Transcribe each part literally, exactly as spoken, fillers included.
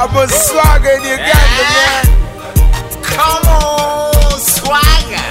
Yeah, but swagger in your gang, man. Come on, swagger.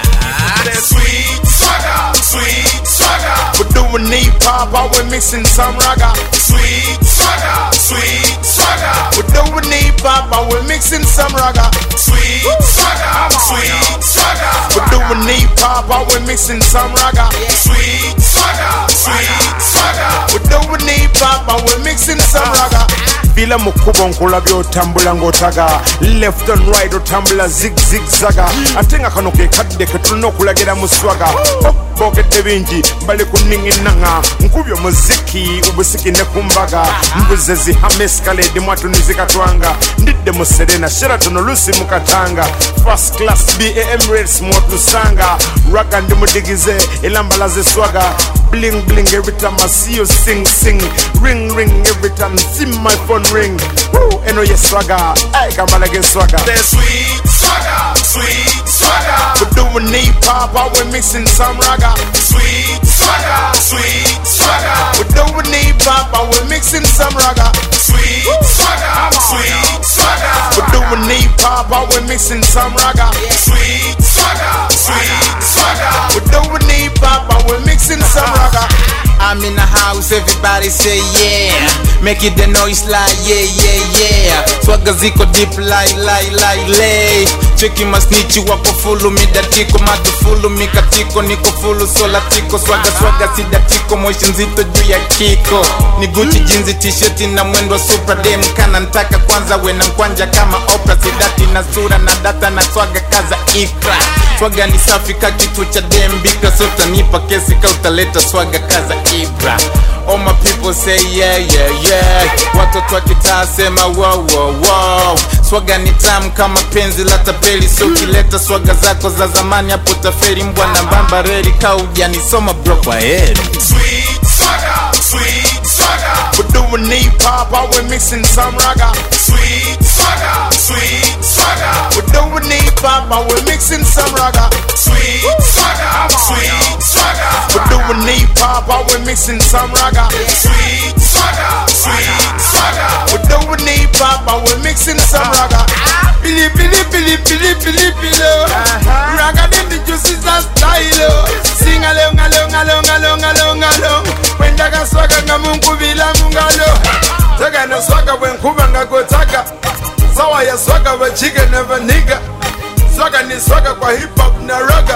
Sweet swagger, sweet swagger. We're doing hip hop, but we're mixing some ragga. Sweet swagger, sweet swagger. We're doing hip hop, but we're mixing some ragga. Sweet swagger, sweet swagger. We're doing hip hop, but we're mixing some ragga. Sweet swagger, sweet swagger. We're doing hip hop, but we're mixing some ragga. Vila mukubo nkulabyo otambula ngotaga. Left and right otambula zig zig zaga. Atenga kano ke kadde ke tulina okulagira mu swaga. Bogedde bingi mbali kuninginanga. Nkubyo muziki ubusiki ne kumbaga. Mbuze zihame escalade mwatu nizikatwanga. Ndidde mu Serena Sheraton Lucy mukatanga. First class B A Emirates mwotu sanga. Raga ndi mudigize elambala ze swaga. Bling bling every time I see you sing sing. Ring ring every time I see my phone ring. Woo, eno ye swagger. Ay, kamala ge swagger. The sweet swagger, sweet swagger. We're doing hip hop, but we're mixing some ragga. Sweet swagger, sweet swagger. We're doing hip hop, but we're mixing some ragga. Sweet swagger, sweet swagger. We're doing hip hop, but we're mixing some ragga. Sweet swagger, sweet swagger. We're doing hip hop, but we're mixing some ragga. I'm in the house, everybody say yeah. Make it the noise like yeah, yeah, yeah. Swagger ziko deep like, like, like, lay. Cheki masnichi wapo fulu midatiko. Madu fulu mikatiko, niko fulu sola tiko. Swagger, swagger sidatiko, moshi nzito juu ya kiko. Ni Gucci jeans, t-shirt na mwendo super dem. Kana ntaka kwanza wena mkwanja kama Oprah. Sidati na sura na data na swagger kaza ikra. Swagger ni safi ka kitu cha dem bika. Sota nipa kesi ka utaleta swagger kaza Ibra. All my people say yeah, yeah, yeah. Watoto wa kitaa sema wow, wow, wow. Swaga ni tamu kama penzi la tapeli. So kileta swaga zako za zamani hapo taferi. Mbwa na mbamba reri kauja nisoma bro kwa heri. Sweet swagger, sweet swagger. We're doing hip hop, but we're mixing some ragga. Sweet swagger, sweet swagger. We're doing hip hop, but we're mixing some ragga. Sweet swagger, sweet swagger. We're doing hip hop, but we're mixing some ragga. Sweet swagger, sweet swagger. We're doing hip hop, but we're mixing some ragga. Billy, Billy, Billy, Billy, Billy, Billy. Ragga then the juices and style. Sing along, along, along, along, along, along. When daga swagga ngamungu bila mungalo. Taga na swagga when kuba ngakotaka. Sawa ya swagga wa chiga never nigga. Swagga ni swagga kwa hip hop na ragga.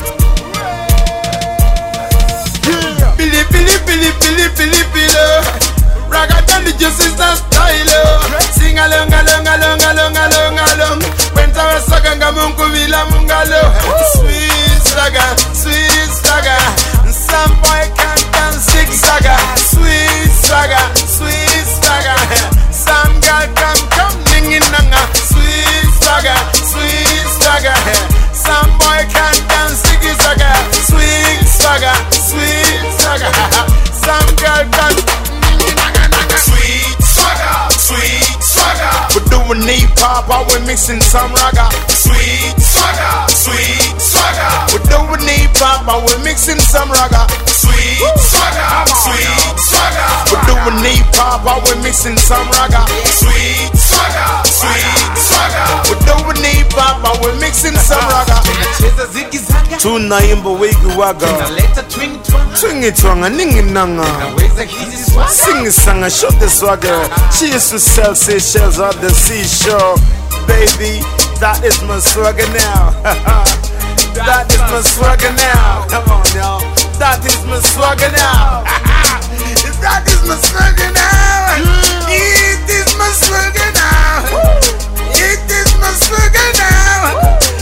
Billy, Billy, Billy, Billy, Billy, Billy. Ragga then the juices and style. Sing along, along, along, along, along, along. When taga swagga ngamungu bila mungalo. Sweet swagga, sweet swagga. Some boy can dance zigzagger. Sweet swagger, sweet swagger. Some girl come come dinging nanga. Sweet swagger, sweet swagger. Some boy can dance zigzagger. Sweet swagger, sweet swagger. Some girl can dinging nanga nanga. Sweet swagger, sweet swagger. We're doing hip hop, but we're mixing some ragga. Sweet swagger, sweet swagger. We're doing hip hop, but we're mixing some ragga. Sweet swagger, sweet swagger. We're doing hip hop, but we're mixing some ragga. Sweet swagger, sweet swagger. We're doing hip hop, but we're mixing some ragga. Tunacheza zigizanga. Tunaimba wigi waga. Tunaleta twingi twanga. Twingi twanga ningi nanga. Naweza hizi swagger. Sing sanga, show the swagger. She used to sell seashells at the seashore. Baby, that is my swagger now. That is my swagger now. Come on, y'all. That is my swagger now. That is my swagger now. It is my swagger now. It is my swagger now.